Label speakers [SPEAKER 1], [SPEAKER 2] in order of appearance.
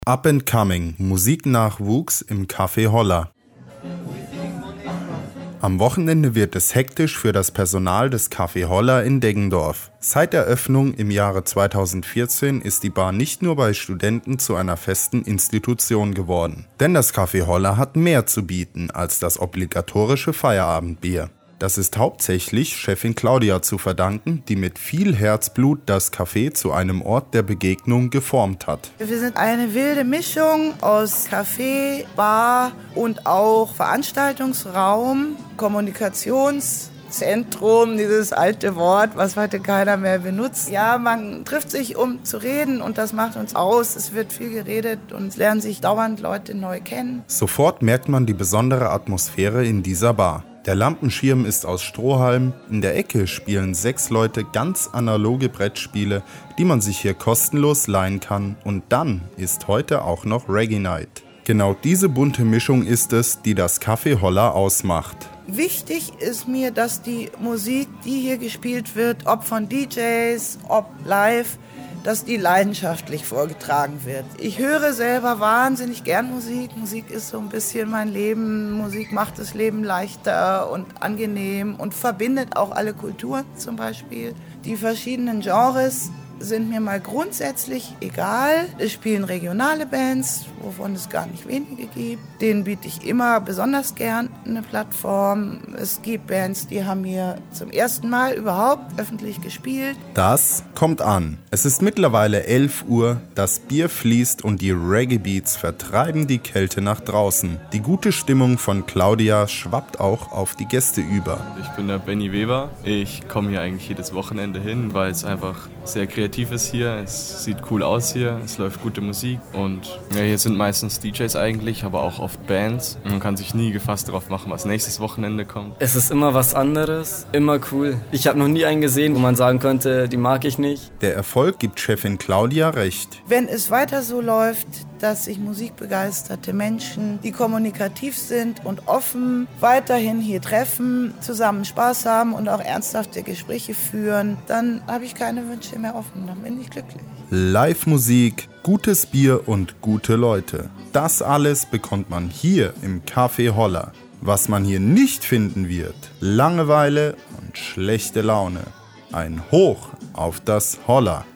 [SPEAKER 1] Up and Coming, Musiknachwuchs im Café Holler. Am Wochenende wird es hektisch für das Personal des Café Holler in Deggendorf. Seit Eröffnung im Jahre 2014 ist die Bar nicht nur bei Studenten zu einer festen Institution geworden. Denn das Café Holler hat mehr zu bieten als das obligatorische Feierabendbier. Das ist hauptsächlich Chefin Claudia zu verdanken, die mit viel Herzblut das Café zu einem Ort der Begegnung geformt hat.
[SPEAKER 2] Wir sind eine wilde Mischung aus Café, Bar und auch Veranstaltungsraum, Kommunikationszentrum, dieses alte Wort, was heute keiner mehr benutzt. Ja, man trifft sich, um zu reden und das macht uns aus. Es wird viel geredet und es lernen sich dauernd Leute neu kennen.
[SPEAKER 1] Sofort merkt man die besondere Atmosphäre in dieser Bar. Der Lampenschirm ist aus Strohhalm, in der Ecke spielen 6 Leute ganz analoge Brettspiele, die man sich hier kostenlos leihen kann, und dann ist heute auch noch Reggae Night. Genau diese bunte Mischung ist es, die das Café Holler ausmacht.
[SPEAKER 2] Wichtig ist mir, dass die Musik, die hier gespielt wird, ob von DJs, ob live, dass die leidenschaftlich vorgetragen wird. Ich höre selber wahnsinnig gern Musik. Musik ist so ein bisschen mein Leben. Musik macht das Leben leichter und angenehm und verbindet auch alle Kulturen zum Beispiel. Die verschiedenen Genres sind mir mal grundsätzlich egal. Es spielen regionale Bands, wovon es gar nicht wenige gibt. Denen biete ich immer besonders gern eine Plattform. Es gibt Bands, die haben hier zum ersten Mal überhaupt öffentlich gespielt.
[SPEAKER 1] Das kommt an. Es ist mittlerweile 11 Uhr, das Bier fließt und die Reggae-Beats vertreiben die Kälte nach draußen. Die gute Stimmung von Claudia schwappt auch auf die Gäste über.
[SPEAKER 3] Ich bin der Benny Weber. Ich komme hier eigentlich jedes Wochenende hin, weil es einfach sehr kreativ ist hier. Es sieht cool aus hier, es läuft gute Musik und ja, hier sind meistens DJs eigentlich, aber auch oft Bands. Man kann sich nie gefasst darauf machen, was nächstes Wochenende kommt.
[SPEAKER 4] Es ist immer was anderes, immer cool. Ich habe noch nie einen gesehen, wo man sagen könnte, die mag ich nicht.
[SPEAKER 1] Der Erfolg gibt Chefin Claudia recht.
[SPEAKER 2] Wenn es weiter so läuft, dass sich musikbegeisterte Menschen, die kommunikativ sind und offen, weiterhin hier treffen, zusammen Spaß haben und auch ernsthafte Gespräche führen, dann habe ich keine Wünsche mehr offen, dann bin ich glücklich.
[SPEAKER 1] Live-Musik, gutes Bier und gute Leute. Das alles bekommt man hier im Café Holler. Was man hier nicht finden wird, Langeweile und schlechte Laune. Ein Hoch auf das Holler.